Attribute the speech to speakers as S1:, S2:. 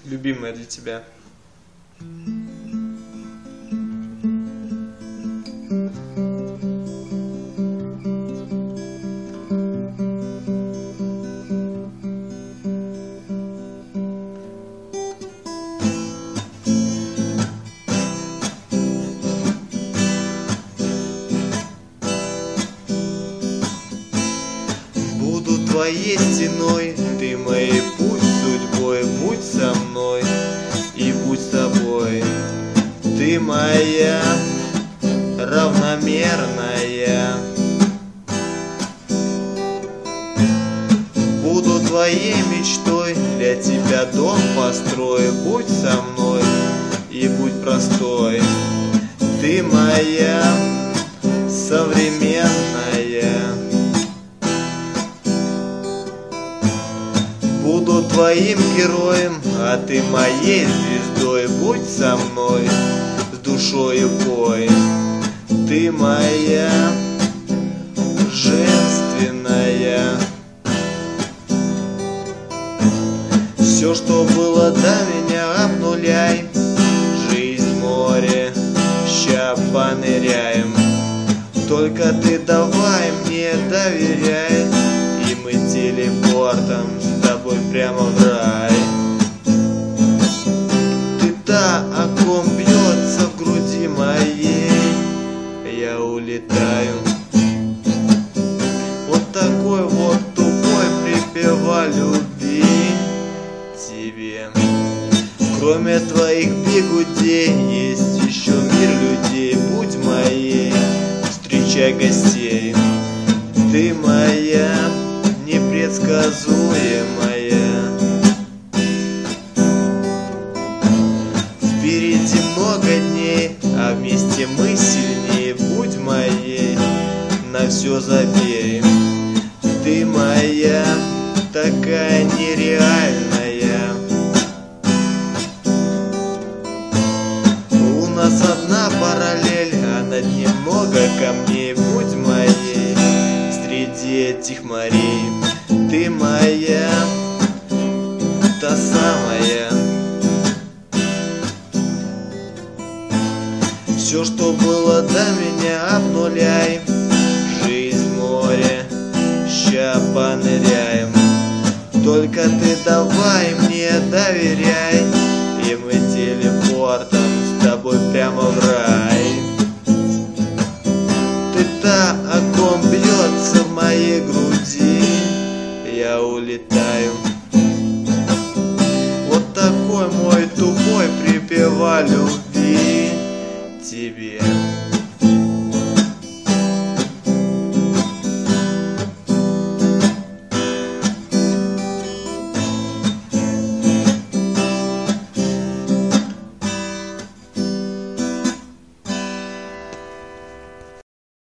S1: любимая для тебя?
S2: Буду твоей стеной, ты моей путь судьбой, будь со мной и будь с тобой. Ты моя равномерная. Буду твоей мечтой, для тебя дом построю, будь со мной и будь простой. Ты моя современная. Буду твоим героем, а ты моей звездой. Будь со мной, с душою пой. Ты моя женственная. Все, что было до меня, обнуляй. Жизнь море, ща поныряем. Только ты давай мне доверяй, и мы телепортом с тобой прямо в рай. Ты та, о ком бьется в груди моей, я улетаю. Вот такой вот тупой припев о любви тебе. Кроме твоих бигудей есть еще мир людей. Будь моей, встречай гостей. Ты моя непредсказуемая. Впереди много дней, а вместе мы сильнее. Будь моей, на все забей. Ты моя такая нереальная. У нас одна параллель, а над ней много камней. Будь моей среди этих морей. Ты моя, та самая. Все, что было до меня, обнуляй. Жизнь море, ща поныряем. Только ты давай мне доверяй, и мы телепортом с тобой прямо в рай. Ты та, о ком бьется в моей груди, я улетаю. Вот такой мой тупой припев о любви тебе.